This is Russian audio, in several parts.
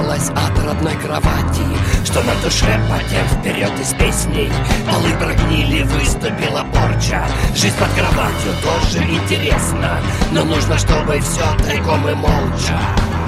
оторвалась от родной кровати. Что на душе, потем вперед из песней. Полы прогнили, выступила порча. Жизнь под кроватью тоже интересно, но нужно, чтобы все тайком и молча.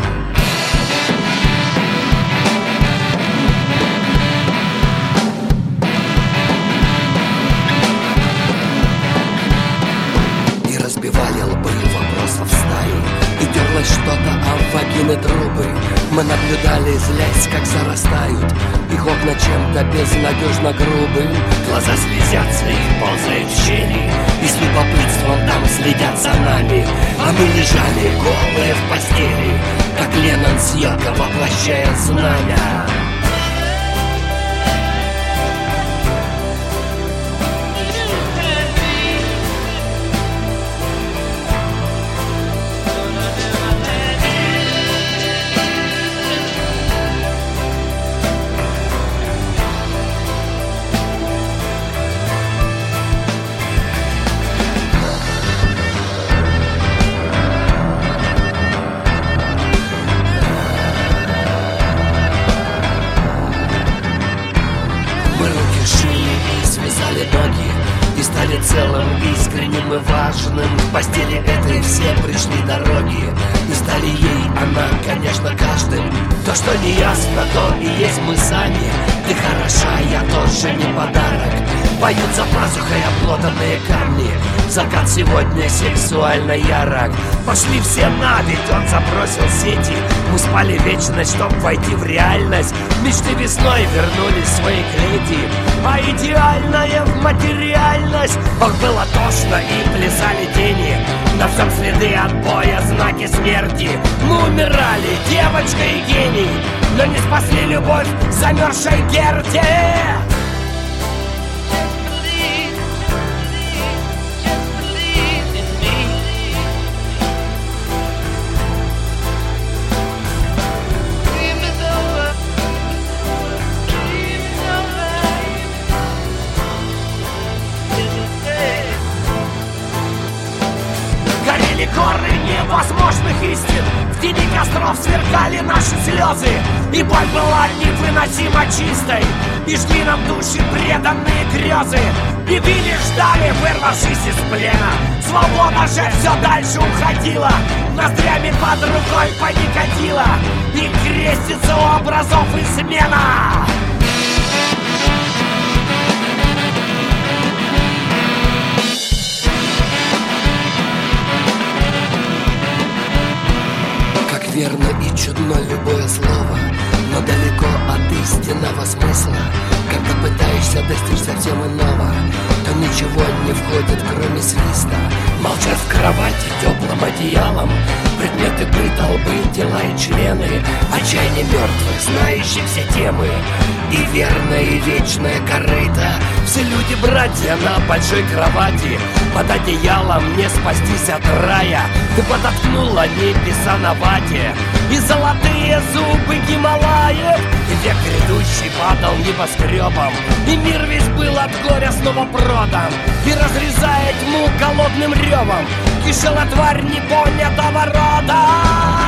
И разбивали лбы вопросов стаи, и дерлось что-то, а вагины трубы. Мы наблюдали, злясь, как зарастают их окна чем-то безнадежно грубым. Глаза слезятся, их ползают в щели, и с любопытством там следят за нами. А мы лежали голые в постели, как Леннон с Йоко, воплощая знамя. Ноги и стали целым, искренним и важным. В постели этой все пришли дороги, и стали ей она, конечно, каждым. То, что не ясно, то и есть мы сами. Ты хороша, я тоже не подарок. Поют за пазухой обглоданные камни. Закат сегодня сексуально ярок. Пошли все на, ведь он забросил сети. Мы спали вечность, чтоб войти в реальность. Мечты весной вернулись в свои клети, а идеальная в материальность. Ох, было тошно и плясали тени. На всем следы отбоя, знаки смерти. Мы умирали, девочка и гений, но не спасли любовь замерзшей Герти. Горы невозможных истин, в тени костров сверкали наши слезы, и боль была невыносимо чистой, и жгли нам души преданные грезы. И били, ждали, вырвавшись из плена. Свобода же все дальше уходила, ноздрями под рукой паникодила, и крестится у образов измена. Верно и чудно любое слово, но далеко от истинного смысла. Когда пытаешься достичь совсем иного, то ничего не входит, кроме свиста. Молчат в кровати теплым одеялом предметы быта, лбы, тела и члены. Отчаяние мертвых, знающих все темы, и верное и вечное корыто. Все люди братья на большой кровати, под одеялом не спастись от рая. Ты подоткнула небеса на вате, и золотые зубы Гималаев, и век грядущий падал небоскребом, и мир весь был от горя снова продан. И разрезая тьму голодным ревом, кишела тварь непонятого рода.